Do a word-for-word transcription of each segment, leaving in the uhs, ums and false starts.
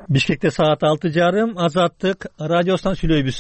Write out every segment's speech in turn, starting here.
Бишкекте саат алты жарым. Азаттык радиосунан сүйлөйбүз.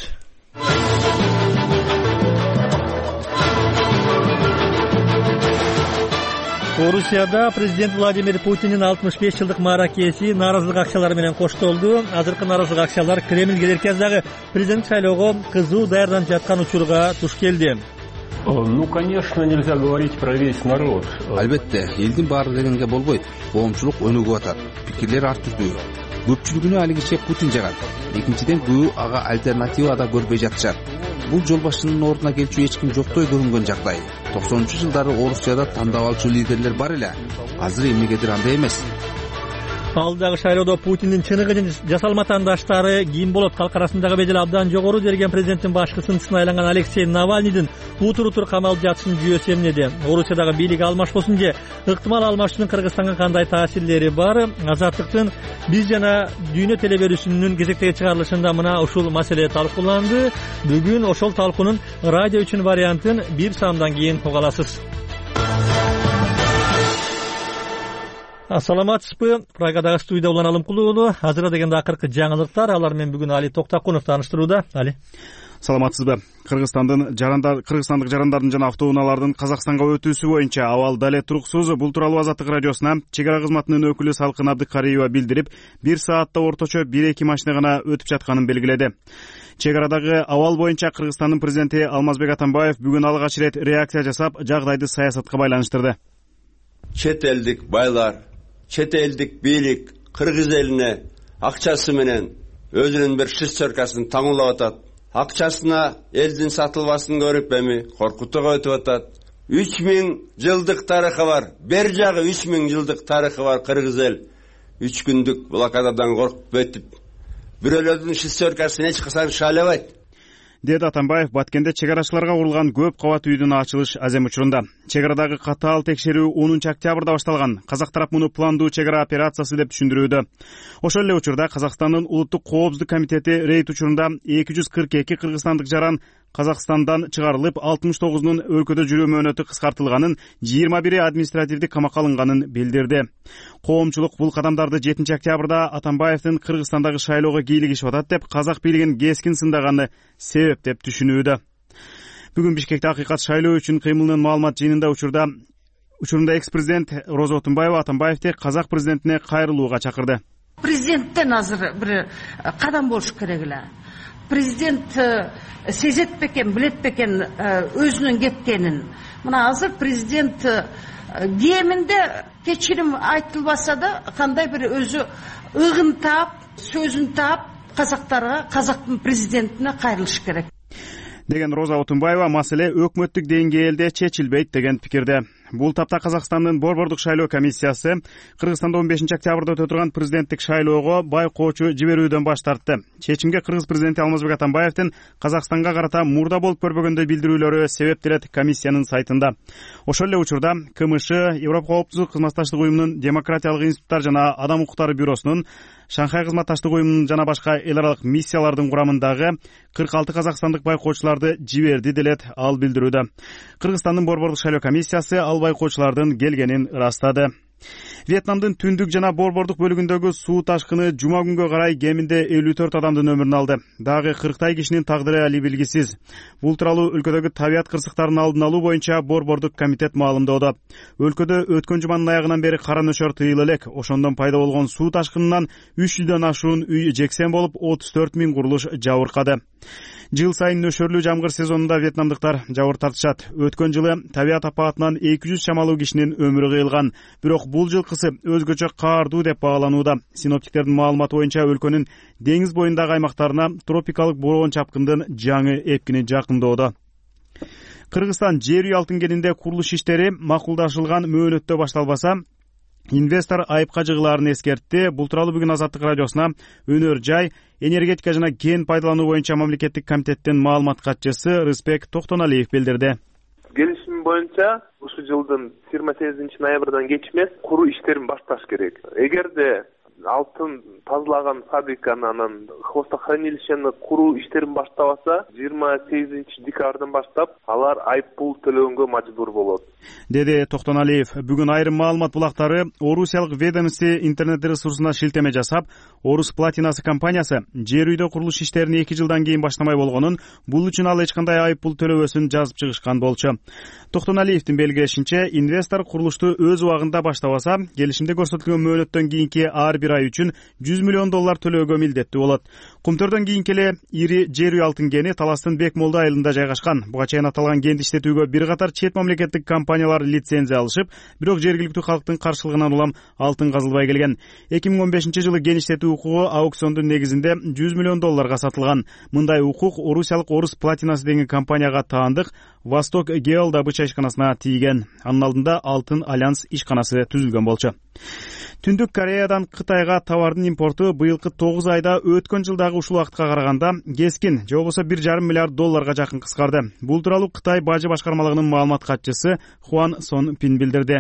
Орусияда президент Владимир Путиндин алтымыш беш жылдык мааракеси нааразылык акчалары менен коштолду. Азыркы нааразылык акчалар Кремльге эркездагы президент шайлоого кызуу даярданып жаткан учурга туш келди. Ну, конечно, нельзя говорить про весь народ. Албетте, элдин баары дегенге болбойт. Коомчулук өнүгүп атат. Пикирлер ар түрдүү. Көпчүлүгүнө алигиче Путин жагат. Экинчиден көбү ага альтернатива да көрбөй жатышат. Бул жол башчынын ордуна келчү эч ким жоктой көрүнгөн жагдай. токсонунчу жылдары Орусияда тандап алчу лидерлер бар эле. Азыр эмнегедир андай эмес. Алдагы шайлоодо Путиндин чыныгы жасалма таңдаштары кийин болот. Калк арасындагы бедели абдан жогору берген президенттин башкы сынчысына айланган Алексей Навальныйдын утур-утур камалып жатышын жүйөсү эмнеди? Орусиядагы бийлик алмашпосун же ыктымал алмашуунун Кыргызстанга кандай таасирлери бар? Азаттыктын биз жана дүйнө телеберүүсүнүн кезектеги чыгарылышында мына ушул маселе талкууланды. Бүгүн ошол талкуунун радио үчүн вариантын бир саамдан кийин уга аласыз. Ассаламатсызбы? Прагадагы студияда Улан Алымкулуу уулу. Азыр дегенде акыркы жаңылыктар. Алар менен бүгүн Али Токтакунов тааныштырууда. Али. Саламатсызбы? Кыргызстандын жарандар, кыргызстандык жарандардын жана автоунаалардын Казакстанга өтүүсү боюнча абал дале туруксуз. Бул тууралуу Азаттык радиосуна чек ара кызматынын өкүлү Салкын Абдыкариева билдирип, бир саатта орточо бир эки машина гана өтүп жатканын белгиледи. Чек арадагы абал боюнча Кыргызстандын президенти Алмазбек Атамбаев бүгүн алгач ирет реакция жасап, жагдайды саясатка байланыштырды. Чет элдик байлар, чет элдик бийлик кыргыз элине акчасы менен өзүнүн бир шестеркасын таңуулап атат. Акчасына элдин сатылбасын көрүп эми коркутууга өтүп атат. үч миң жылдык тарыхы бар. Бер жагы үч миң жылдык тарыхы бар кыргыз эл. үч күндүк блокададан коркуп өтүп, бирөөлөрдүн шестеркасын эч качан шайлабайт. Деди Атамбаев Баткенде чек арачыларга курулган көп кабат үйдүн ачылыш азем учурунда. Чек арадагы катаал текшерүү онунчу октябрда башталган. Казак тарап муну пландуу чек ара операциясы деп түшүндүрүүдө. Ошол эле учурда Казакстандын улуттук коопсуздук комитети рейд учурунда эки жүз кырк эки кыргызстандык жаран Казакстандан чыгарылып, алтымыш тогузунун өлкөдө жүрүү мөөнөтү кыскартылганын, жыйырма бири административдик камакка алынганын билдирди. Коомчулук бул кадамдарды жетинчи октябрда Атамбаевдин Кыргызстандагы шайлоого кийлигишип атат деп, казак бийлигин кескин сындаганы себеп деп түшүнүүдө. Бүгүн Бишкекте акыйкат шайлоо үчүн кыймылынын маалымат жыйынында учурда учурунда экс-президент Роза Отунбаева Атамбаевди казак президентине кайрылууга чакырды. Президенттен азыр бир кадам болуш керек эле. Президент сезет бекен, билет бекен өзүнүн кеткенин. Мына азыр президент кеминде кечирим айтылбаса да кандай бир өзү ыгын таап, сөзүн таап, казактарга, казактын президентине кайрылыш керек деген Роза Отунбаева маселе өкмөттүк деңгээлде чечилбейт деген пикирде. Бул тапта Казакстандын борбордук шайлоо комиссиясы Кыргызстанда он бешинчи октябрда өтө турган президенттик шайлоого байкоочу жиберүүдөн баш тартты. Чечимге кыргыз президенти Алмазбек Атамбаевдин Казакстанга карата мурда болуп көрбөгөндөй билдирүүлөрү себеп делет комиссиянын сайтында. Ошол эле учурда КМШ, Европа коопсуздук кызматташтык уюмунун демократиялык институттар жана адам укуктары бюросунун, Шанхай кызматташтык уюмунун жана башка эл аралык миссиялардын курамындагы кырк алты казакстандык байкоочуларды жиберди делет ал билдирүүдө. Кыргызстандын борбордук шайлоо комиссиясы ал байкоочулардын келгенин ырастады. Вьетнамдын түндүк жана борбордук бөлүгүндөгү суу ташкыны жума күнгө карай кеминде элүү төрт адамдын өмүрүн алды. Дагы кырктай кишинин тагдыры али белгисиз. Бул тууралуу өлкөдөгү табият кырсыктарын алдын алуу боюнча борбордук комитет маалымдоодо. Өлкөдө өткөн жуманын аягынан бери кара нөшөр тыйыла элек. Ошондон пайда болгон суу ташкынынан үч жүздөн ашуун үй жексен болуп, отуз төрт миң курулуш жабыркады. Жыл сайын нөшөрлүү жамгыр сезонунда вьетнамдыктар жабыр тартышат. Өткөн жылы табият апатынан эки жүз чамалуу кишинин өмүрү кыйылган. Бирок бул жылкысы өзгөчө каардуу деп бааланууда. Синоптиктердин маалыматы боюнча өлкөнүн деңиз боюндагы аймактарына тропикалык бороон чапкындын жаңы эпкини жакындоодо. Кыргызстан жер үй алтын курулуш иштери макулдашылган мөөнөттө башталбаса, инвестор айыпка жыгылаарын эскертти. Бул тууралуу бүгүн Азаттык радиосуна Өнөр жай, энергетика жана кен пайдалануу боюнча мамлекеттик комитеттин маалымат катчысы Рыспек Токтоналиев билдирди. Келишим боюнча ушул жылдын жыйырма сегизинчи ноябрдан кеч эмес куруу иштерин башташ керек. Эгерде алтын тазалаган фабриканы анан хвостохранилищени куруу иштерин баштабаса жыйырма сегизинчи декабрдан баштап алар айып пул төлөгөнгө мажбур болот, деди Токтоналиев. Бүгүн айрым маалымат булактары орусиялык ведомство интернет ресурсуна шилтеме жасап, Орус платинасы компаниясы жер үйдө курулуш иштерин эки жылдан кийин баштамай болгонун, бул үчүн ал эч кандай айып пул төлөбөсүн жазып чыгышкан болчу. Токтоналиевдин белгилешинче, инвестор курулушту өз убагында баштабаса, келишимде көрсөтүлгөн мөөнөттөн кийинки ар бир ай үчүн жүз миллион доллар төлөөгө милдеттүү болот. Кумтөрдөн кийин келе ири жер үй алтын кени Таластын Бекмолду айылында жайгашкан. Буга чейин аталган кенди иштетүүгө бир катар чет мамлекеттик компаниялар лицензия алышып, бирок жергиликтүү калктын каршылыгынан улам алтын казылбай келген. эки миң он бешинчи жылы кен иштетүү укугу аукциондун негизинде жүз миллион долларга сатылган. Мындай укук орусиялык Орус платинасы деген компанияга таандык Восток Геол добыча ишканасына тийген. Анын алдында Алтын Альянс ишканасы түзүлгөн болчу. Түндүк Кореядан Кытайга товардын импорту быйылкы тогуз айда өткөн жылдагы ушул убакытка караганда кескин, же болбосо бир жарым миллиард долларга жакын кыскарды. Бул тууралуу Кытай бажы башкармалыгынын маалымат катчысы Хуан Сон Пин билдирди.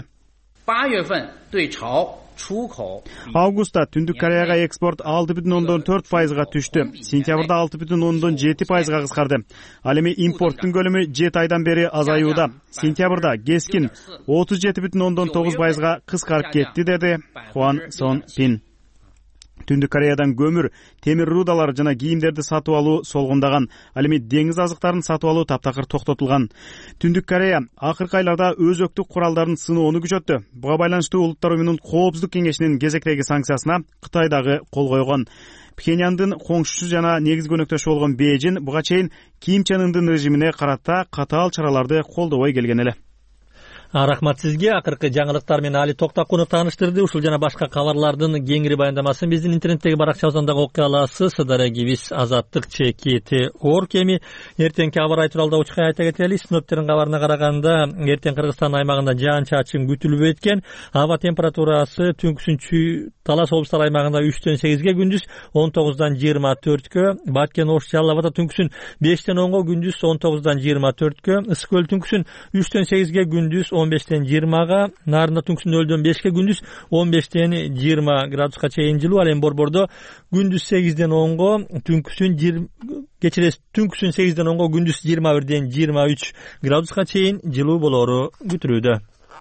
Августта Түндүк Кореяга экспорт алты бүтүн ондон төрт пайызга түштү. Сентябрда алты бүтүн ондон жети пайызга кыскарды. Ал эми импорттун көлөмү жети айдан бери азаюуда. Сентябрда кескин отуз жети бүтүн ондон тогуз пайызга кыскарып кетти, деди Хуан Сон Пин. Түндүк Кореядан көмүр, темир рудалар жана кийимдерди сатып алуу солгундаган. Ал эми деңиз азыктарын сатып алуу таптакыр токтотулган. Түндүк Корея акыркы айларда өзөктүк куралдарын сыноону күчөттү. Буга байланыштуу Улуттар уюмунун Коопсуздук кеңешинин кезектеги санкциясына Кытай дагы кол койгон. Пхеньяндын коңшусу жана негизги өнөктөшү болгон Бейжин буга чейин Ким Чен Ындын режимине карата катаал чараларды колдобой келген эле. Рахмат сизге. Акыркы жаңылыктар менен Али Токтакунов тааныштырды. Ушул жана башка кабарлардын кеңири баяндамасын биздин интернеттеги баракчабыздан дагы окуй аласыз. Сыдара Гибис Азаттык чекити орг эми эртеңки аба ырайы тууралуу учкай айта кетели. Синоптиктердин кабарына караганда эртең Кыргызстан аймагында жаан-чачын күтүлбөй экен. Аба температурасы түнкүсүн Талас облустар аймагында үчтөн сегизге, күндүз он тогуздан жыйырма төрткө, Баткен Ош Жалал абада түнкүсүн бештен онго, күндүз он тогуздан жыйырма төрткө, Ысык көл түнкүсүн үчтөн сегизге, күндүз он бештен жыйырмага, Нарында түнкүсүн нөлдөн бешке, күндүз он бештен жыйырма градуска чейин жылуу. Ал эми Борбордо күндүз сегизден онго, түнкүсүн кечирес түнкүсүн сегизден онго, күндүз жыйырма бирден жыйырма үч градуска чейин жылуу болору күтүлүүдө.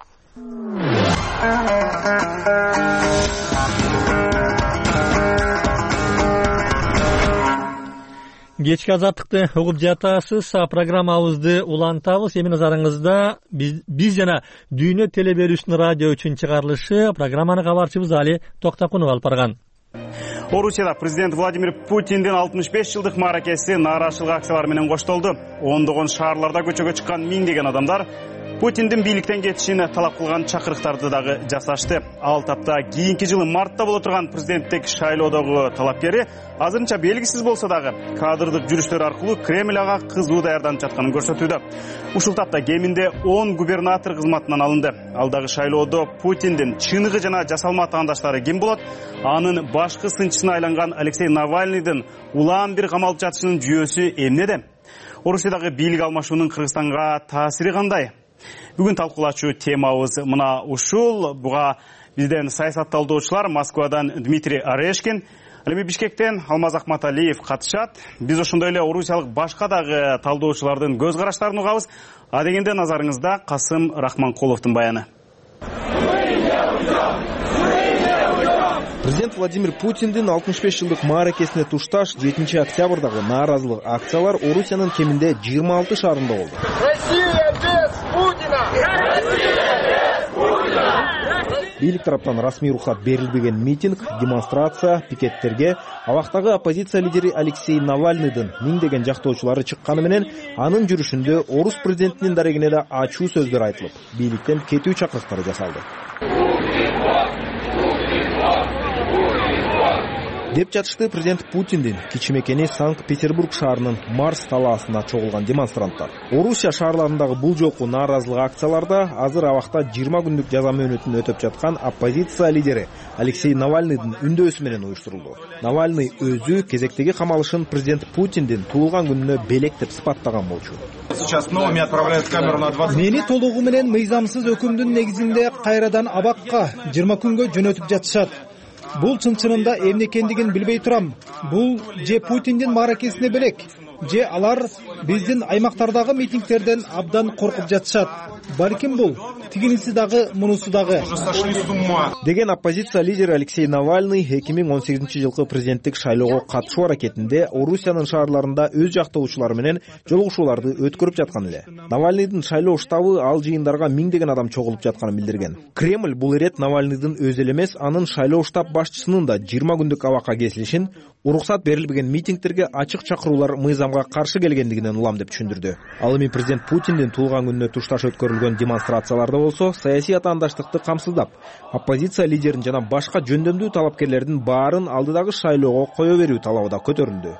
Кечки азаттыкты угуп жатасыз. Программабызды улантабыз. Эми назарыңызда биз, биз жана Дүйнө теле берүүсүнүн радио үчүн чыгарылышы. Программаны кабарчыбыз Али Токтакунов алып барган. Орусияда президент Владимир Путиндин алтымыш беш жылдык мааракеси нааразычылык акциялары менен коштолду. Ондогон шаарларда көчөгө чыккан миңдеген адамдар Путиндин бийликтен кетишин талап кылган чакырыктарды дагы жасашты. Ал тапта кийинки жылы мартта боло турган президенттик шайлоодогу талапкери азырынча белгисиз болсо дагы кадрдык жүрүштөр аркылуу Кремль ага кызуу даярданып жатканын көрсөтүүдө. Ушул тапта кеминде он губернатор кызматынан алынды. Алдагы шайлоодо Путиндин чыныгы жана жасалма атаандаштары ким болот? Анын башкы сынчысына айланган Алексей Навальныйдын улам бир камалып жатышынын жүйөсү эмнеде? Орусиядагы бийлик алмашуунун Кыргызстанга таасири кандай? Бүгүн талкуулачу темабыз мына ушул. Буга бизден саясатталдоочулар Москвадан Дмитрий Орешкин, ал эми Бишкектен Алмаз Акматалиев катышат. Биз ошондой эле орусиялык башка дагы талдоочулардын көз караштарын угабыз. А дегенде назарыңызда Касым Рахманкуловдун баяны. Президент Владимир Путиндин алтымыш беш жылдык мааракесине тушташ жетинчи октябрдагы нааразылык акциялар Орусиянын кеминде жыйырма алты шаарында болду. Россия без Путина! Бийлик тараптан расмий рухсат берилбеген митинг, демонстрация, пикеттерге абактагы оппозиция лидери Алексей Навальныйдын миңдеген жактоочулары чыкканы менен анын жүрүшүндө орус президентинин дарегине да ачуу сөздөр айтылып, бийликтен кетүү чакырыктары жасалды. деп жатышты президент Путиндин кичи мекени Санкт-Петербург шаарынын Марс талаасына чогулган демонстранттар. Орусия шаарларындагы бул жолку нааразылык акцияларда азыр абакта жыйырма күндүк жаза мөөнөтүн өтөп жаткан оппозиция лидери Алексей Навальныйдын үндөөсү менен уюштурулду. Навальный өзү кезектеги камалышын президент Путиндин туулган күнүнө белек деп сыпаттаган болчу. Мени толугу менен мыйзамсыз өкүмдүн негизинде кайрадан абакка жыйырма күнгө жөнөтүп жатышат. Бул чын-чынында эмне экендигин билбей турам. Бул же Путиндин мааракесине белек, же алар биздин аймактардагы митингтерден абдан коркуп жатышат. Балким бул тигиниси дагы, мунусу дагы, деген оппозиция лидери Алексей Навальный эки миң он сегизинчи жылкы президенттик шайлоого катышуу аракетинде Орусиянын шаарларында өз жактоочулары менен жолугушууларды өткөрүп жаткан эле. Навальныйдын шайлоо штабы ал жыйындарга миңдеген адам чогулуп жатканын билдирген. Кремль бул ирет Навальныйдын өзү эле эмес, анын шайлоо штаб башчысынын да жыйырма күндүк абакка кесилишин, уруксат берилбеген митингтерге ачык чакыруулар мыйзамга каршы келгендигинен улам деп түшүндүрдү. Ал эми президент Путиндин туулган күнүнө тушташ өткөрүлгөн демонстрацияларда болсо саясий атаандаштыкты камсыздап, оппозиция лидерин жана башка жөндөмдүү талапкерлердин баарын алдыдагы шайлоого кое берүү талабы да көтөрүлдү.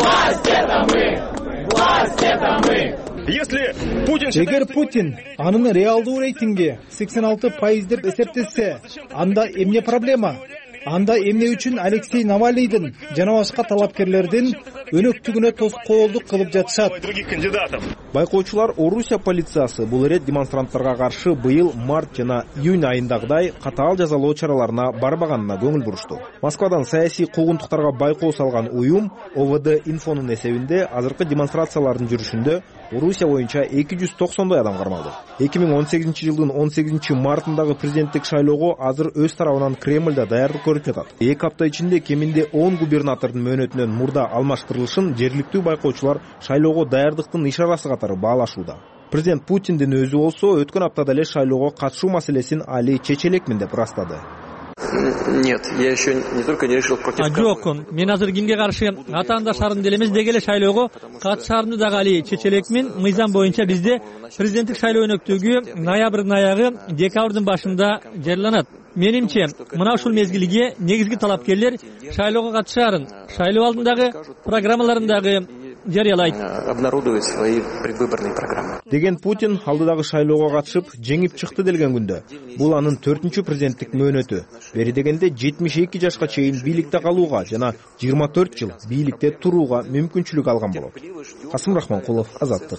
Эгер Путин анын реалдуу рейтинги сексен алты пайыз деп эсептесе, анда эмне проблема? Анда эмне үчүн Алексей Навальныйдын жана башка талапкерлердин өнөктүгүнө тоскоолдук кылып жатышат? Байкоочулар Орусия полициясы бул ирет демонстранттарга каршы быйыл март жана июнь айындагыдай катаал жазалоо чараларына барбаганына көңүл бурушту. Москвадан саясий куугунтуктарга байкоо салган уюм О В Д инфонун эсебинде азыркы демонстрациялардын жүрүшүндө Орусия боюнча эки жүз токсондой адам кармалды. эки миң он сегизинчи жылдын он сегизинчи мартындагы президенттик шайлоого азыр өз тарабынан Кремль да даярдык көрүп жатат. Эки апта ичинде кеминде он губернатордун мөөнөтүнөн мурда алмаштырылышын жергиликтүү байкоочулар шайлоого даярдыктын ишарасы катары баалашууда. Президент Путиндин өзү болсо өткөн аптада эле шайлоого катышуу маселесин али чече элекмин деп ырастады. Нет, я еще не только не решил против кого. Жок, мен азыр кимге каршы атаандаштарым деле эмес, деги эле шайлоого катышаарымды дагы али чече элекмин. Мыйзам боюнча бизде президенттик шайлоо өнөктүгү ноябрдын аягы, декабрдын башында жарыяланат. Менимче, мына ушул мезгилге негизги талапкерлер шайлоого катышаарын шайлоо алдындагы программаларындагы жарыялайт. Обнародует свои предвыборные программы. Деген Путин алдыдагы шайлоого катышып жеңип чыкты делген күндө. Бул анын төртүнчү президенттик мөөнөтү. Бери дегенде жетимиш эки жашка чейин бийликте калууга жана жыйырма төрт жыл бийликте турууга мүмкүнчүлүк алган болот. Касым Рахманкулов, Азаттык.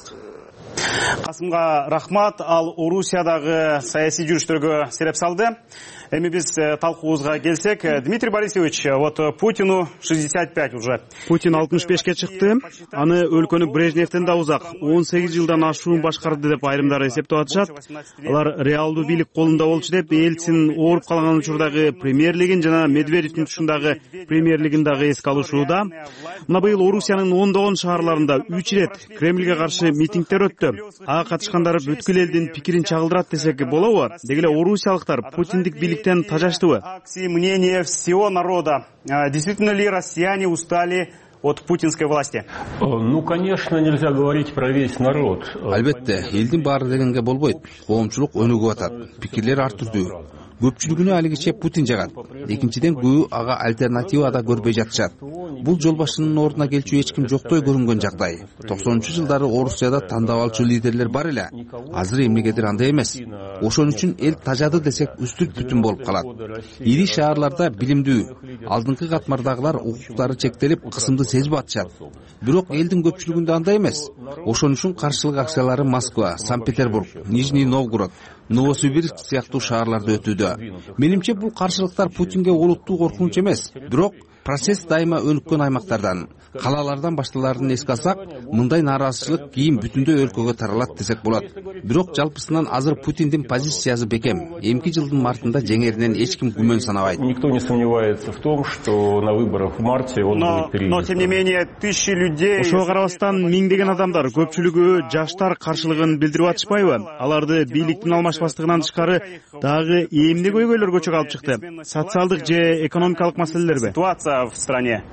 Касымга рахмат. Ал Орусиядагы саясий жүрүштөргө сереп салды. Эми биз талкуубузга келсек, Дмитрий Борисович, вот Путину шестьдесят пять уже. Путин алтымыш бешке чыкты. Аны өлкөнү Брежневден да узак он сегиз жылдан ашуун башкарды деп айрымдары эсептеп атышат. Алар реалдуу бийлик колунда болчу деп Ельцин ооруп калган учурдагы премьерлигин жана Медведевдин тушундагы премьерлигин дагы эске алышууда. Мына быйыл Орусиянын ондогон шаарларында үч ирет Кремльге каршы митингдер өттү. Ага катышкандар бүткүл элдин пикирин чагылдырат десек болобу? Деги эле орусиялыктар путиндик бийликтен тажаштыбы? Акции мнения всего народа. Действительно ли россияне устали от путинской власти? Ну, конечно, нельзя говорить про весь народ. Албетте, элдин баары дегенге болбойт. Коомчулук өнүгүп атат. Пикирлер ар түрдүү. Көпчүлүгүнө алигиче Путин жагат. Экинчиден көбү ага альтернатива да көрбөй жатышат. Бул жол башчынын ордуна келчү эч ким жоктой көрүнгөн жагдай. токсонунчу жылдары Орусияда тандап алчу лидерлер бар эле. Азыр эмнегедир андай эмес. Ошон үчүн эл тажады десек үстүр бүтүн болуп калат. Ири шаарларда билимдүү, алдыңкы катмардагылар укуктары чектелип, кысымды сезип атышат. Бирок элдин көпчүлүгүндө андай эмес. Ошон үчүн каршылык акциялары Москва, Санкт-Петербург, Нижний Новгород, Новосибирск сыяктуу шаарларда өтүүдө. Менимче бул каршылыктар Путинге олуттуу коркунуч эмес, бирок процесс дайыма өнүккөн аймактардан, калалардан башталарын эске алсак, мындай нааразычылык кийин бүтүндөй өлкөгө таралат десек болот. Бирок жалпысынан азыр Путиндин позициясы бекем. Эмки жылдын мартында жеңеринен эч ким күмөн санабайт. Никто не сомневается в том, что на выборах в марте он будет переизбран. Но тем не менее тысячи людей. Ошого карабастан миңдеген адамдар, көпчүлүгү жаштар каршылыгын билдирип атышпайбы? Аларды бийликтин алмашпастыгынан тышкары дагы эмне көйгөйлөр көчөгө алып чыкты? Социалдык же экономикалык маселелерби? Ситуация в стране.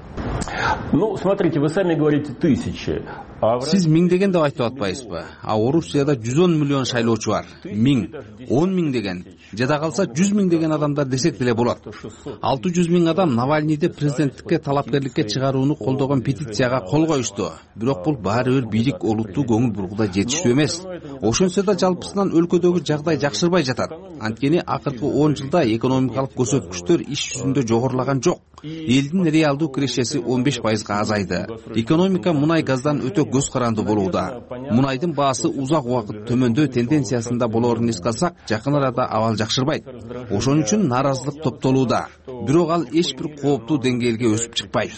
Ну, смотрите, вы сами говорите тысячи. Сиз миңдеген деп айтып атпайсызбы? А Орусияда жүз он миллион шайлоочу бар. Миң, он миң деген, жада калса жүз миң деген адамдар десек деле болот. алты жүз миң адам Навальныйды президенттикке талапкерликке чыгарууну колдогон петицияга кол коюшту. Бирок бул баары бир бийлик олуттуу көңүл бургуда жетиштүү эмес. Ошонсо да жалпысынан өлкөдөгү жагдай жакшырбай жатат. Анткени акыркы он жылда экономикалык көрсөткүчтөр иш жүзүндө жогорулаган жок. Элдин реалдуу кирешеси он беш пайызга азайды. Экономика мунай газдан өтө көз каранды болууда. Мунайдын баасы узак убакыт төмөндөө тенденциясында болоорун эске алсак, жакын арада абал жакшырбайт. Ошон үчүн нааразылык топтолууда. Бирок ал эч бир кооптуу деңгээлге өсүп чыкпайт.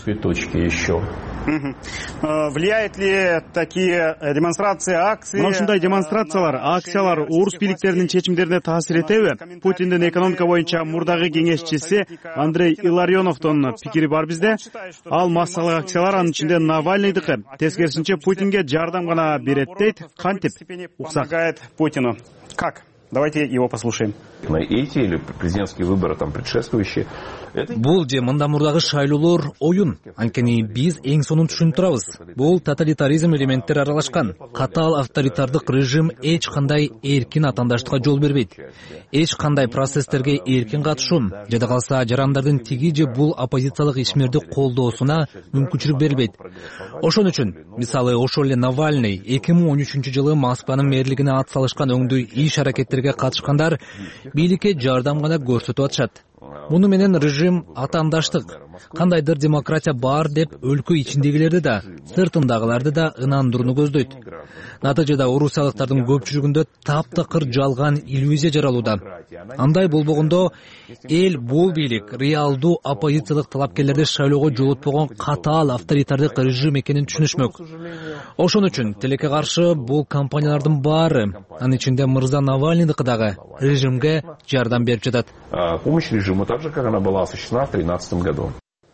Влияет ли такие демонстрации, акции? Мына ушундай демонстрациялар, акциялар орус бийликтеринин чечимдерине таасир этеби? Путиндин экономика боюнча мурдагы кеңешчиси Андрей Илларионовдун пикири бар бизде. Ал массалык акциялар, анын ичинде Навальныйдыкы. Тескерисинче Путинге жардам гана берет дейт. Кантип уксагает Путину. Как? Давайте его послушаем. Эти или президентские выборы там предшествующие. Бул же мындан мурдагы шайлоолор оюн. Анткени биз эң сонун түшүнүп турабыз. Бул тоталитаризм элементтери аралашкан. Катаал авторитардык режим эч кандай эркин атаандаштыкка жол бербейт. Эч кандай процесстерге эркин катышуун, жада калса жарандардын тиги же бул оппозициялык ишмерди колдоосуна мүмкүнчүлүк берилбейт. Ошон үчүн, мисалы, ошол эле Навальный эки миң он үчүнчү жылы Москванын мэрлигине ат салышкан өңдүү иш аракеттерге катышкандар бийликке жардам гана көрсөтүп атышат. Муну менен режим атаандаштык, кандайдыр демократия бар деп өлкө ичиндегилерди да, сыртындагыларды да ынандырууну көздөйт. Натыйжада орусиялыктардын көпчүлүгүндө таптакыр жалган иллюзия жаралууда. Андай болбогондо эл бул бийлик реалдуу оппозициялык талапкерлерди шайлоого жолотпогон катаал авторитардык режим экенин түшүнүшмөк. Ошон үчүн тилекке каршы бул компаниялардын баары, анын ичинде мырза Навальныйдыкы дагы режимге жардам берип жатат. Помощь режиму так же, как она была осуществлена в две тысячи тринадцатом году.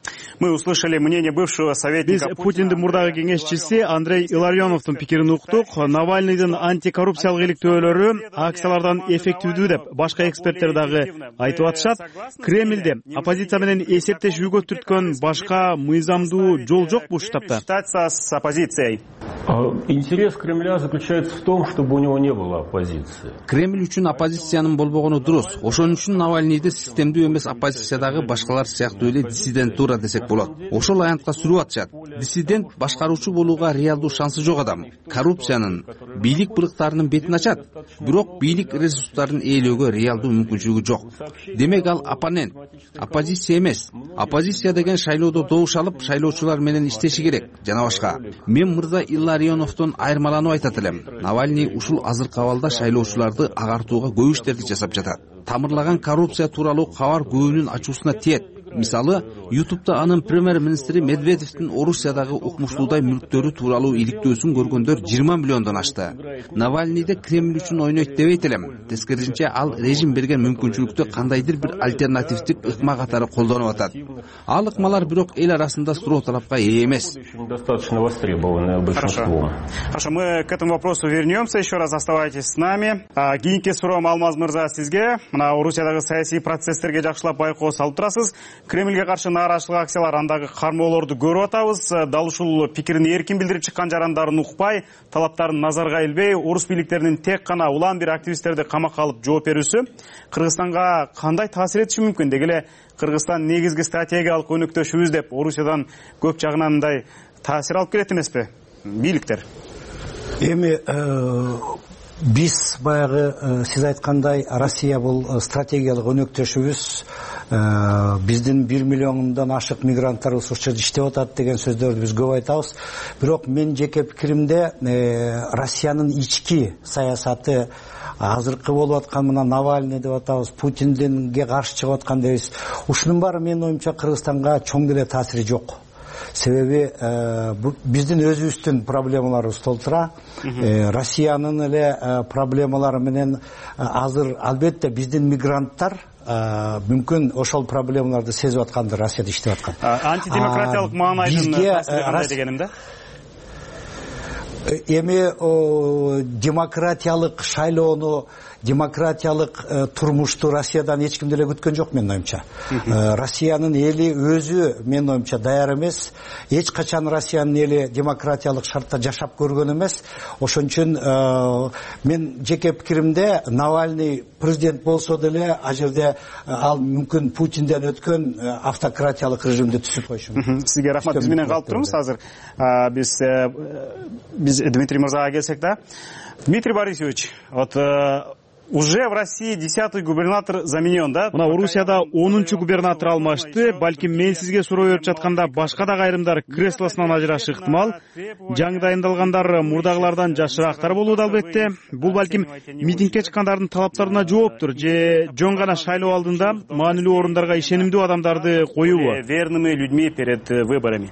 Мы услышали мнение бывшего советника Путиндин мурдагы кеңешчиси Андрей Илларионовдун пикирин уктук. Навальныйдын антикоррупциялык иликтөөлөрү акциялардан эффективдүү деп башка эксперттер дагы айтып атышат. Кремльде оппозиция менен эсептешүүгө түрткөн башка мыйзамдуу жол жокпу ушул тапта? С оппозицией. Интерес Кремля заключается в том, чтобы у него не было оппозиции. Кремль үчүн оппозициянын болбогону дурус. Ошон үчүн Навальныйды системдүү эмес оппозициядагы башкалар сыяктуу эле диссидентура десек болот. Ошол аянтка сүрүп атышат. Диссидент башкаруучу болууга реалдуу шансы жок адам. Коррупциянын, бийлик бырыктарынын бетин ачат. Бирок бийлик ресурстарын ээлөөгө реалдуу мүмкүнчүлүгү жок. Демек ал оппонент, оппозиция эмес. Оппозиция деген шайлоодо добуш алып, шайлоочулар менен иштеши керек жана башка. Мен мырза Илларионовдон айырмаланып айтат элем. Навальный ушул азыркы абалда шайлоочуларды агартууга көп иштерди жасап жатат. Тамырлаган коррупция тууралуу кабар көбүнүн ачуусуна тиет. Мисалы, ютубта анын премьер-министри Медведевдин Орусиядагы укмуштуудай мүлктөрү тууралуу иликтөөсүн көргөндөр жыйырма миллиондон ашты. Навальныйды Кремль үчүн ойнойт дебейт элем. Тескерисинче ал режим берген мүмкүнчүлүктү кандайдыр бир альтернативдик ыкма катары колдонуп атат. Ал ыкмалар бирок эл арасында суроо талапка ээ эмес. Достаточно востребованное большинством. Хорошо, мы к этому вопросу вернемся. Еще раз оставайтесь с нами. Кийинки суроом Алмаз мырза сизге. Мына Орусиядагы саясий процесстерге жакшылап байкоо салып турасыз. Кремльге каршы нааразычылык акциялар, андагы кармоолорду көрүп атабыз. Дал ушул пикирин эркин билдирип чыккан жарандарын укпай, талаптарын назарга илбей, орус бийликтеринин тек гана улам бир активисттерди камакка алып жооп берүүсү Кыргызстанга кандай таасир этиши мүмкүн? Деги эле Кыргызстан негизги стратегиялык өнөктөшүбүз деп Орусиядан көп жагынан мындай таасир алып келет эмеспи бийликтер? Эми биз баягы сиз айткандай Россия бул стратегиялык өнөктөшүбүз, биздин бир миллиондон ашык мигранттарыбыз ушул жерде иштеп атат деген сөздөрдү биз көп айтабыз. Бирок мен жеке пикиримде Россиянын ички саясаты азыркы болуп аткан мына Навальный деп атабыз, Путиндинге каршы чыгып аткан дейбиз. Ушунун баары менин оюмча Кыргызстанга чоң деле таасири жок. Себеби биздин өзүбүздүн проблемаларыбыз толтура. Россиянын эле проблемалары менен азыр албетте биздин мигранттар мүмкүн ошол проблемаларды сезип аткандыр, Россияда иштеп аткан. Антидемократиялык маанайдын таасири кандай дегеним да? Эми демократиялык шайлоону, демократиялык турмушту Россиядан эч ким деле күткөн жок менин оюмча. Россиянын эли өзү менин оюмча даяр эмес. Эч качан Россиянын эли демократиялык шартта жашап көргөн эмес. Ошон үчүн мен жеке пикиримде Навальный президент болсо деле а жерде ал мүмкүн Путинден өткөн автократиялык режимди түзүп коюшу мүмкүн. Сизге рахмат. Биз менен калып туруңуз азыр. Биз биз Дмитрий мырзага келсек да. Дмитрий Борисович, вот Уже в России десятый губернатор заменен, да? Мына Орусияда онунчу губернатор алмашты. Балким мен сизге суроо берип жатканда башка да айрымдар креслосунан ажырашы ыктымал. Жаңы дайындалгандар мурдагылардан жашыраактар болууда албетте. Бул балким митингге чыккандардын талаптарына жооптур же жөн гана шайлоо алдында маанилүү орундарга ишенимдүү адамдарды коюубу? Верными людьми перед выборами.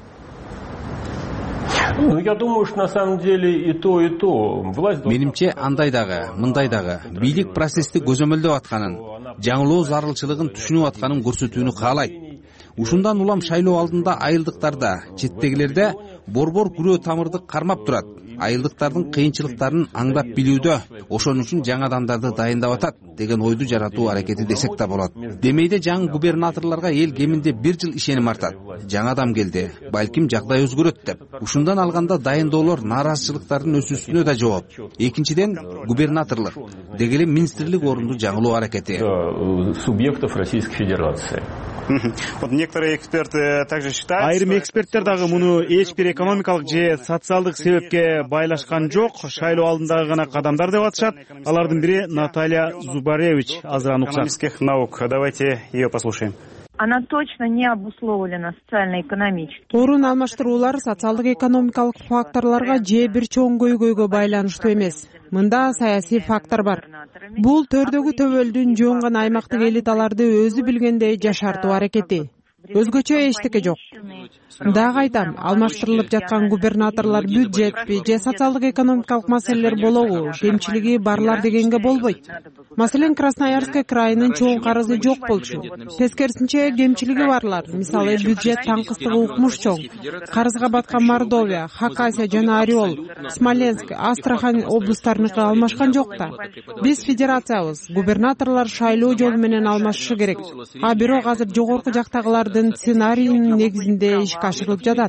Ну, я думаю, что на самом деле и то, и то. Власть... Менимче андай дагы, мындай дагы бийлик процессти көзөмөлдөп атканын, жаңылоо зарылчылыгын түшүнүп атканын көрсөтүүнү каалайт. Ушундан улам шайлоо алдында айылдыктарда, четтегилерде борбор күрөө тамырды кармап турат. Айылдыктардын кыйынчылыктарын аңдап билүүдө, ошон үчүн жаңы адамдарды дайындап атат деген ойду жаратуу аракети десек да болот. Демейде жаңы губернаторлорго эл кеминде бир жыл ишеним артат. Жаңы адам келди, балким жагдай өзгөрөт деп. Ушундан алганда дайындоолор нааразычылыктардын өсүүсүнө да жооп. Экинчиден губернаторлук дегеле министрлик орунду жаңылоо аракети. Субъектов Российской Федерации. Вот некоторые эксперты также считают. Айрым эксперттер дагы муну эч бир экономикалык же социалдык себепке байлашкан жок, шайлоо алдындагы гана кадамдар деп атышат. Алардын бири Наталья Зубаревич, азыран экономических наук. Давайте ее послушаем. Она точно не обусловлена социально-экономически. Орун алмаштыруулар социалдык экономикалык факторлорго же бир чоң көйгөйгө байланыштуу эмес. Мында саясий фактор бар. Бул төрдөгү төбөлдүн жөн гана аймактык элиталарды өзү билгендей жашартуу аракети. Өзгөчө эчтеке жок. Дагы айтам, алмаштырылып жаткан губернаторлор бюджетпи же социалдык экономикалык маселелер болобу, кемчилиги барлар дегенге болбойт. Маселен, Красноярский крайынын чоң карызы жок болчу. Тескерисинче кемчилиги барлар, мисалы бюджет таңкыстыгы укмуш чоң. Карызга баткан Мордовия, Хакасия жана Орел, Смоленск, Астрахань облустарыныкы алмашкан жок да. Биз федерациябыз, губернаторлор шайлоо жолу менен алмашышы керек. А бирок азыр жогорку жактагылардын сценарийинин негизинде ишке ашырылып жатат.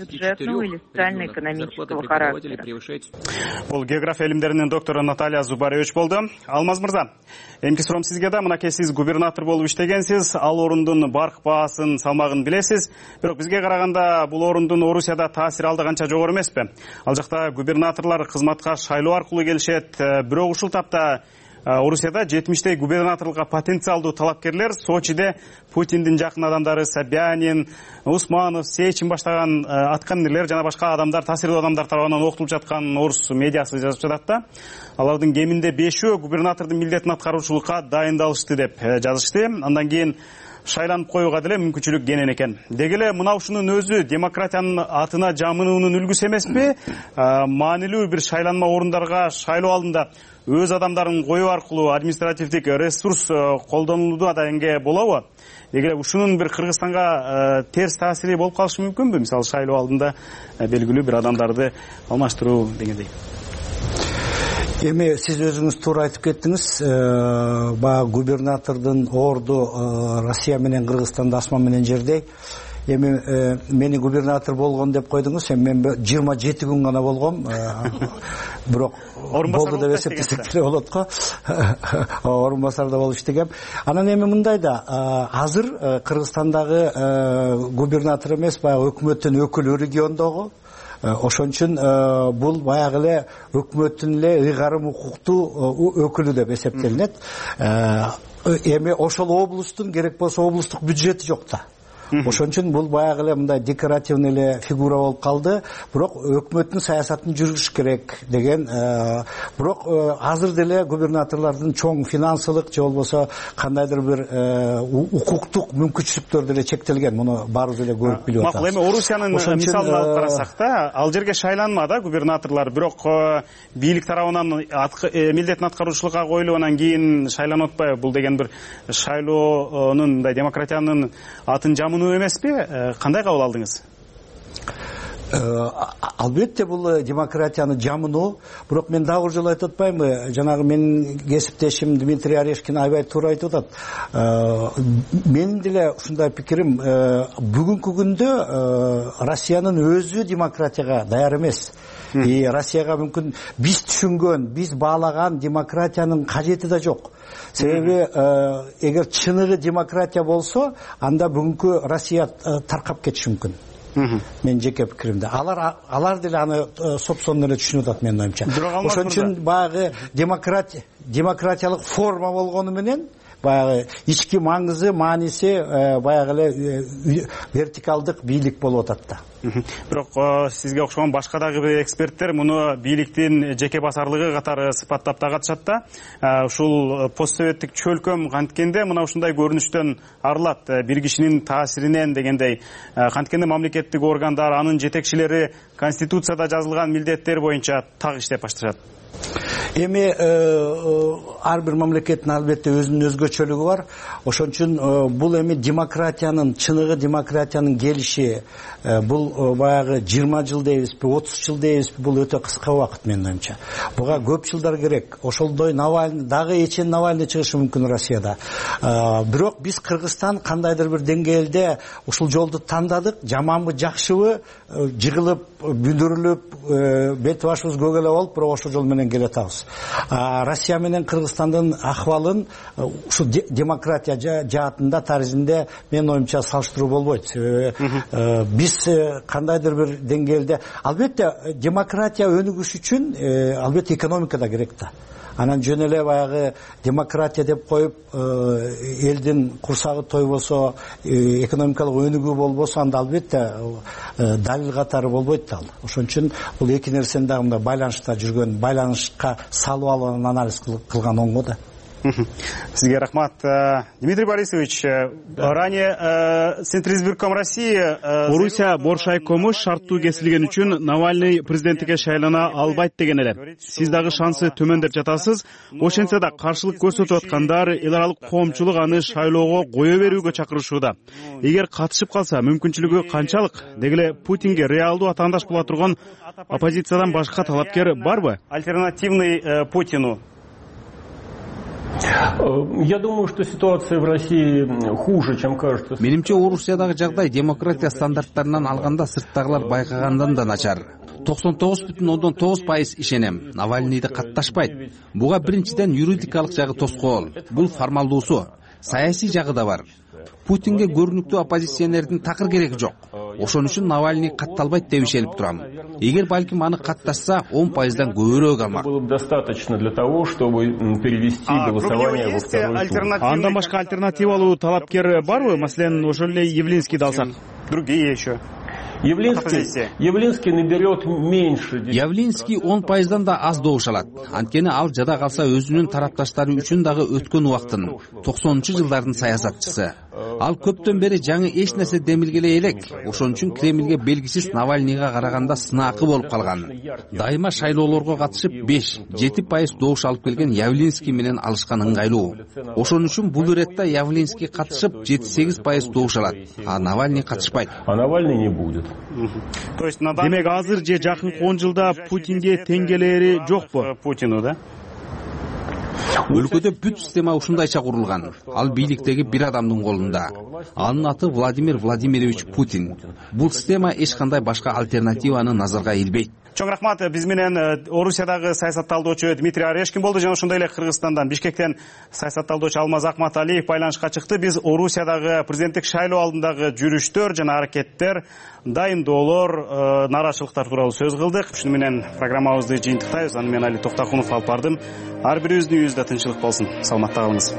Бул география илимдеринин доктору Наталья Зубаревич болду. Алмаз мырза, эмки суроом сизге да, мынакей сиз губернатор болуп иштегенсиз, ал орундун барк баасын, салмагын билесиз. Бирок бизге караганда бул орундун Орусияда таасири алда канча жогору эмеспи? Ал жакта губернаторлор кызматка шайлоо аркылуу келишет. Бирок ушул тапта Орусияда жетимиштей губернаторлукка потенциалдуу талапкерлер Сочиде Путиндин жакын адамдары Собянин, Усманов, Сечин баштаган аткаминерлер жана башка адамдар, таасирдүү адамдар тарабынан окутулуп жаткан орус медиасы жазып жатат да. Алардын кеминде бешөө губернатордун милдетин аткаруучулукка дайындалышты деп жазышты. Андан кийин шайланып коюуга деле мүмкүнчүлүк кенен экен. Дегеле мына ушунун өзү демократиянын атына жамынуунун үлгүсү эмеспи? Маанилүү бир шайланма орундарга шайлоо алдында өз адамдарын коюу аркылуу административдик ресурс колдонулууда дегенге болобу? Эгер ушунун бир Кыргызстанга терс таасири болуп калышы мүмкүнбү? Мисалы шайлоо алдында белгилүү бир адамдарды алмаштыруу дегендей. Эми сиз өзүңүз туура айтып кеттиңиз. Баягы губернатордун орду Россия менен Кыргызстанды асман менен жердей. Эми мени губернатор болгон деп койдуңуз. Эми мен жыйырма жети күн гана болгом. Бирок болду деп эсептесек деле болот го. Орун басарда болуп иштегем. Анан эми мындай да, азыр Кыргызстандагы губернатор эмес, баягы өкмөттүн өкүлү региондогу. Ошон үчүн бул баягы эле өкмөттүн эле ыйгарым укуктуу өкүлү деп эсептелинет. Эми ошол облустун керек болсо облустук бюджети жок да. Ошон үчүн бул баягы эле мындай декоративный эле фигура болуп калды. Бирок өкмөттүн саясатын жүргүзүш керек деген. Бирок азыр деле губернаторлордун чоң финансылык же болбосо кандайдыр бир укуктук мүмкүнчүлүктөр деле чектелген. Муну баарыбыз эле көрүп билип атабыз. Макул, эми Орусиянын мисалын алып карасак да, ал жерге шайланмады губернаторлор, бирок бийлик тарабынан милдетин аткаруучулукка коюлуп анан кийин шайланып атпайбы? Бул деген бир шайлоонун мындай демократиянын атын жамын эмеспи? Кандай кабыл алдыңыз? Албетте бул демократияны жамынуу. Бирок мен дагы жолу айтып атпаймынбы? Жанагы менин кесиптешим Дмитрий Орешкин аябай туура айтып атат. Менин деле ушундай пикирим, бүгүнкү күндө Россиянын өзү демократияга даяр эмес. И Россияга мүмкүн биз түшүнгөн, биз баалаган демократиянын кажети да жок. Себеби эгер чыныгы демократия болсо, анда бүгүнкү Россия таркап кетиши мүмкүн. Менин жеке пикиримде. Алар алар деле аны собственно эле түшүнүп атат менин оюмча. Ошон үчүн баягы демократия демократиялык форма болгону менен баягы ички маңызы, мааниси баягы эле вертикалдык бийлик болуп атат да. Бирок сизге окшогон башка дагы бир эксперттер муну бийликтин жеке басарлыгы катары сыпаттап да катышат да. Ушул постсоветтик чөлкөм канткенде мына ушундай көрүнүштөн арылат. Бир кишинин таасиринен дегендей канткенде мамлекеттик органдар, анын жетекчилери конституцияда жазылган милдеттер боюнча так иштеп башташат. Эми ар бир мамлекеттин албетте өзүнүн өзгөчөлүгү бар. Ошон үчүн бул эми демократиянын чыныгы, демократиянын келиши бул баягы жыйырма жыл дейбизби, отуз жыл дейбизби, бул өтө кыска убакыт менин оюмча. Буга көп жылдар керек. Ошолдой Навальный дагы эчен Навальный чыгышы мүмкүн Россияда. Бирок биз Кыргызстан кандайдыр бир деңгээлде ушул жолду тандадык. Жаманбы, жакшыбы, жыгылып, бүдүрүлүп, бет башыбыз көгөлө болуп, бирок ошол жол менен келе атабыз. Россия менен Кыргызстандын акыбалын ушу демократия жаатында, таризмде менин оюмча салыштыруу болбойт. Себеби биз кандайдыр бир деңгээлде, албетте демократия өнүгүш үчүн албетте экономика да керек да. Анан жөн эле баягы демократия деп коюп, элдин курсагы тойбосо, экономикалык өнүгүү болбосо, анда албетте далил катары болбойт да. Ошон үчүн бул эки нерсени дагы мындай байланышта жүргөн, байланышка салып алган анализ кылган оңго да. Сизге рахмат. Дмитрий Борисович, ранее Центризбирком России Орусия Боршайкому шарттуу кесилген үчүн Навальный президенттикке шайлана албайт деген эле. Сиз дагы шансы төмөн деп жатасыз. Ошентсе да каршылык көрсөтүп аткандар эл аралык коомчулук аны шайлоого кое берүүгө чакырышууда. Эгер катышып калса, мүмкүнчүлүгү канчалык? Деги эле Путинге реалдуу атаандаш боло турган оппозициядан башка талапкер барбы? Альтернативный Путину. Я думаю, что ситуация в России хуже, чем кажется. Менимче, Орусиядагы жагдай демократия стандарттарынан алганда сырттагылар байкагандан да начар. токсон тогуз бүтүн ондон тогуз пайыз ишенем. Навальныйды катташпайт. Буга биринчиден юридикалык жагы тоскоол. Бул формалдуусу. Саясий жагы да бар. Путинге көрүнүктүү оппозиционердин такыр кереги жок. Ошон үчүн Навальный катталбайт деп ишенип турам. Эгер балким аны катташса, он пайыздан көбүрөөк алмак. Было бы достаточно для того, чтобы перевести голосование во второй тур. Андан башка альтернативалуу талапкер барбы? Маселен, ошол эле Явлинский алсак. Другие еще. Явлинский, Явлинский наберет меньше. Явлинский он пайыздан да аз добуш алат. Анткени ал жада калса өзүнүн тарапташтары үчүн дагы өткөн убактын токсонунчу жылдардын саясатчысы. Ал көптөн бери жаңы эч нерсе демилгелей элек. Ошон үчүн Кремльге белгисиз Навальныйга караганда сынаакы болуп калган. Дайыма шайлоолорго катышып беш жети пайыз добуш алып келген Явлинский менен алышкан ыңгайлуу. Ошон үчүн бул иретте Явлинский катышып жети сегиз пайыз добуш алат, а Навальный катышпайт. А Навальный не будет. То есть демек азыр же жакынкы он жылда Путинге тең келери жокпу Путину, да? Өлкөдө бүт система ушундайча курулган. Ал бийликтеги бир адамдын колунда. Анын аты Владимир Владимирович Путин. Бул система эч кандай башка альтернативаны назарга илбейт. Чоң рахмат. Биз менен Орусиядагы саясатталдоочу Дмитрий Орешкин болду жана ошондой эле Кыргызстандан, Бишкектен саясатталдоочу Алмаз Акматалиев байланышка чыкты. Биз Орусиядагы президенттик шайлоо алдындагы жүрүштөр жана аракеттер, дайындоолор, нааразычылыктар тууралуу сөз кылдык. Ушуну менен программабызды жыйынтыктайбыз. Аны мен Али Токтакунов алып бардым. Ар бирибиздин үйүбүздө тынччылык болсун. Саламатта калыңыз.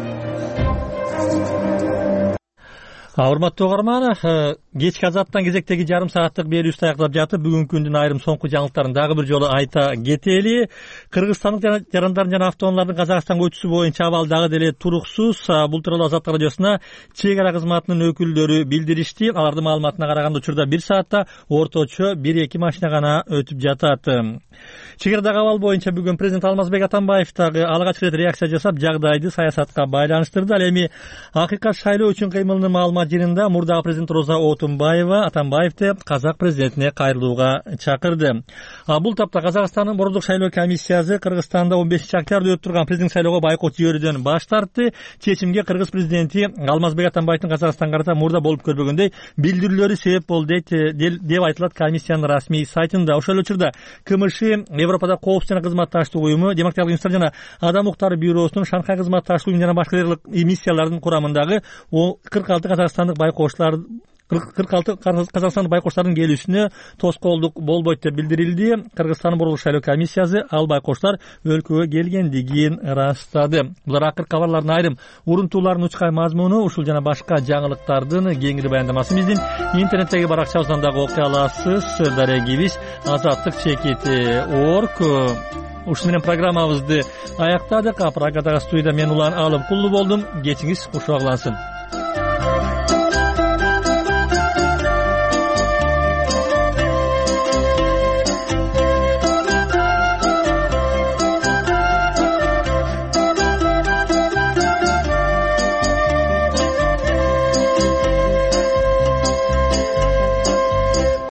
Урматтуу угарман, кечки азаттан кезектеги жарым сааттык берүүбүздү аяктап жатып, бүгүнкү күндүн айрым соңку жаңылыктарын дагы бир жолу айта кетели. Кыргызстандык жарандардын жана автоунаалардын Казакстанга өтүүсү боюнча абал дагы деле туруксуз. Бул тууралуу Азаттык радиосуна чек ара кызматынын өкүлдөрү билдиришти. Алардын маалыматына караганда учурда бир саатта орточо бир эки машина гана өтүп жатат. Чек арадагы абал боюнча бүгүн президент Алмазбек Атамбаев дагы алгач рет реакция жасап, жагдайды саясатка байланыштырды. Ал эми акыйкат шайлоо үчүн кыймылынын маалымат жыйынында мурдагы президент Роза Отунбаева Атамбаевди казак президентине кайрылууга чакырды. Бул тапта Казакстандын борбордук шайлоо комиссиясы Кыргызстанда он бешинчи октябрда өтүп турган президент шайлоого байкот жиберүүдөн баш тартты. Чечимге Кыргыз президенти Алмазбек Атамбаевдин Казакстанга карата мурда болуп көрбөгөндөй билдирүүлөрү себеп болду деп айтылат комиссиянын расмий сайтында. Ошол эле учурда КМШ, Европада коопсуздук жана кызматташтык уюму, демократиялык институт жана адам укуктары бюросунун Шанхай кызматташтык уюму жана башка миссиялардын курамындагы кырк алты казакстандык байкоочулар кырк алты казакстандык байкоштардын келүүсүнө тоскоолдук болбойт деп билдирилди. Кыргызстандын борбордук шайлоо комиссиясы ал байкоштар өлкөгө келгендигин ырастады. Булар акыркы кабарлардын айрым урунтууларынын учкай мазмуну, ушул жана башка жаңылыктардын кеңири баяндамасы биздин интернеттеги баракчабыздан дагы окуй аласыз. Дарегибиз Азаттык чекити орг. Ушун менен программабызды аяктадык. Прагадагы студияда мен Улан Алым Куллу болдум. Кечиңиз куш баглансын.